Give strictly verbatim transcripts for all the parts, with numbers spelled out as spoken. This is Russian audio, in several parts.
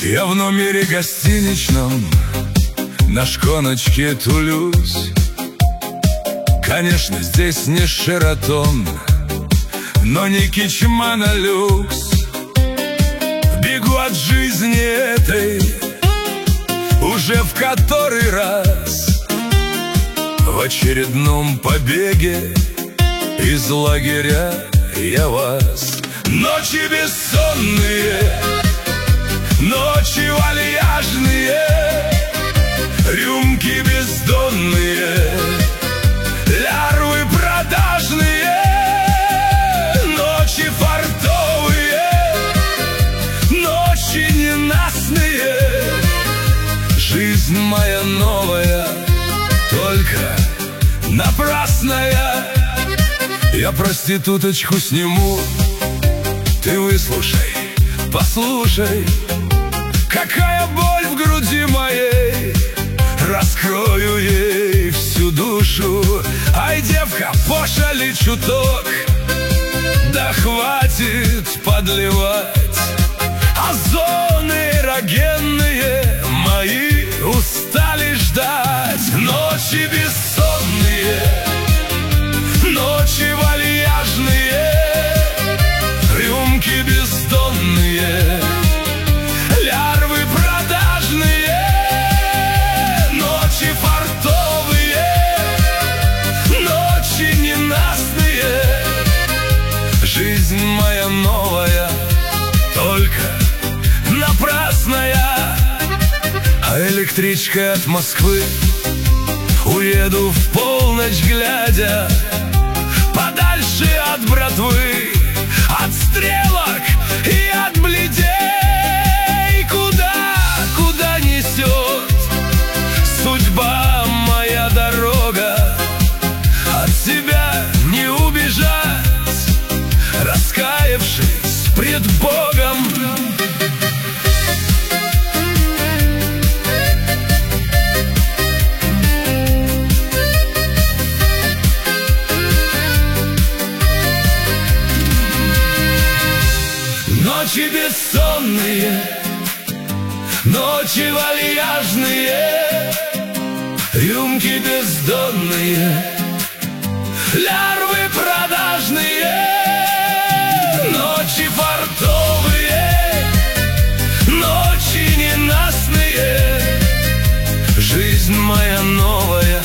Я в номере гостиничном на шконочке тулюсь. Конечно, здесь не Шератон, но не Кичман, а люкс. Бегу от жизни этой уже в который раз, в очередном побеге из лагеря я вас. Ночи бессонные, ночи вальяжные, рюмки бездонные, лярвы продажные, ночи фартовые, ночи ненастные. Жизнь моя новая, только напрасная. Я проституточку сниму, ты выслушай, послушай, какая боль в груди моей. Раскрою ей всю душу. Ай, девка, пошали чуток, да хватит подливать. Озоны эрогенные мои устали ждать. Ночи бессонные, ночи вальяжные, рюмки бездонные, лярвы продажные, ночи фартовые, ночи ненастные. Жизнь моя новая, только напрасная. А электричка от Москвы уеду в полночь глядя, подальше от братвы, от стрелок и от бледей. Куда, куда несет судьба моя дорога, от себя не убежать, раскаявшись пред Богом. Ночи бессонные, ночи вальяжные, рюмки бездонные, лярвы продажные, ночи фартовые, ночи ненастные. Жизнь моя новая,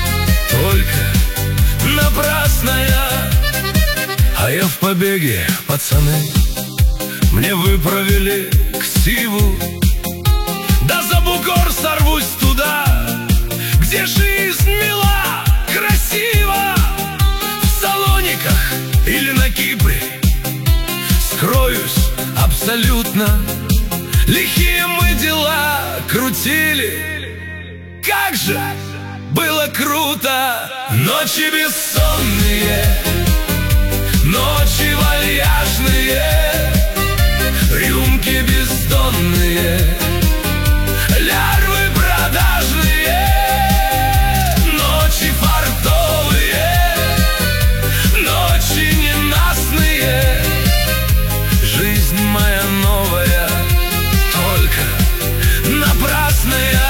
только напрасная. А я в побеге, пацаны, мне выправили ксиву. Да за бугор сорвусь туда, где жизнь мила, красива. В Салониках или на Кипре скроюсь абсолютно. Лихие мы дела крутили, как же было круто. Ночи бессонные, ночи вальяжные, рюмки бездонные, лярвы продажные, ночи фартовые, ночи ненастные. Жизнь моя новая, только напрасная.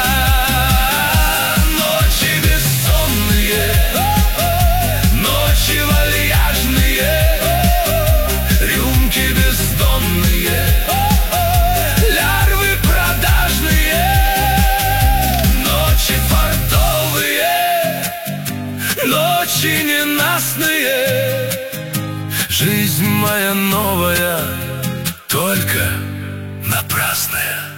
Ночи бессонные, ночи вальяжные, рюмки бездонные, лярвы продажные, ночи фартовые, ночи ненастные. Жизнь моя новая, только напрасная.